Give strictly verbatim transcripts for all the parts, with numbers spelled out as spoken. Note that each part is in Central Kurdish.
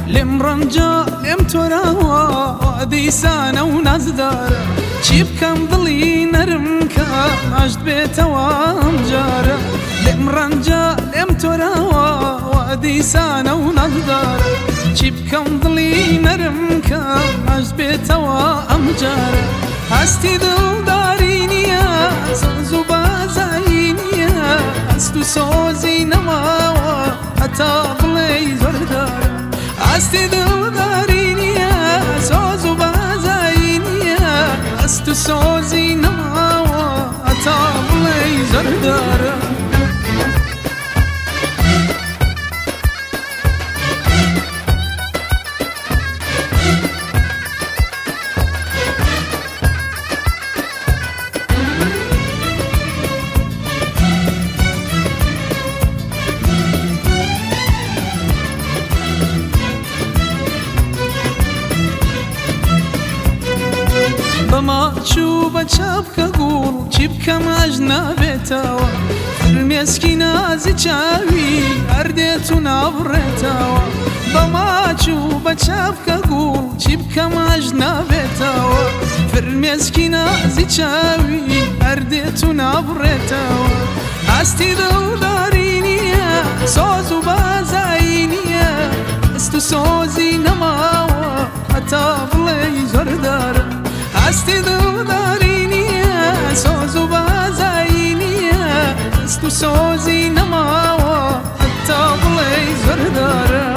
لم رنجا لم تراوا ديسانه ونزداره چی بکەم دڵی نەرمکە ئاشت بێتەوە ئەم جارە لێم ڕەنجە لێم تۆراوە دیسانە و نەزدارە چی بکەم دڵی نەرمکە ئاشت بێتەوە ئەم جارە هەستی دڵداری نییە سۆز و بازایی نییە هەست و سۆزی نەماوە هەتا بڵێ زۆردارە هەستی دڵداری نییە سۆز و بازایی نییە هەست و سۆزی نەماوە هەتا بڵێ زۆردارە بەماچوو بە چاپکە گوڵ چی بکەم ئاژ نابێتەوە فرمێسکی نازی چاوی هەردێت و ناوڕێتەوە بەماچوو بە چاپکە گوڵ چی بکەم ئاژ نابێتەوە فرمێسکی نازی چاوی هەردێت و ناوڕێتەوە هەستی دڵداری نییە سۆز و بازایی نییە هەست و سۆزی نەماوە هەتا بڵێ زۆردارە هەستی دڵداری نییە سۆز و بازایی نییە هەست و سۆزی نەماوە هەتا بڵێ زۆردارە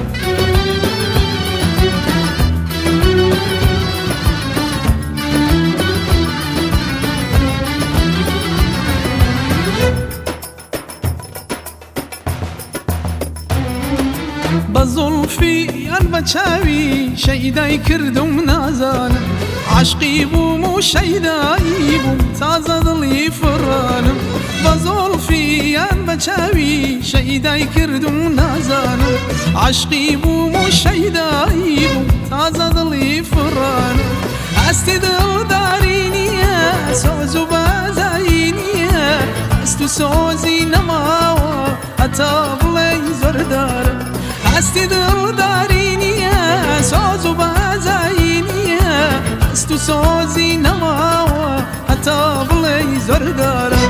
بە زوڵفی یان بە چاوی شەیدای کردم نازانم عاشقی بووم و شەیدایی بووم تازە دڵی فڕانم بە زوڵفی یان بە چاوی شەیدای کردم نازانم عاشقی بووم و شەیدایی بووم تازە دڵی فڕانم هەستی دڵداری نییە سۆز و بازایی نییە هەست و سۆزی نەماوە هەتا بڵێ زۆردارە هەستی دڵداری نییە سۆز و بازایی نییە هەست و سۆزی نەماوە هەتا بڵێ زۆردارە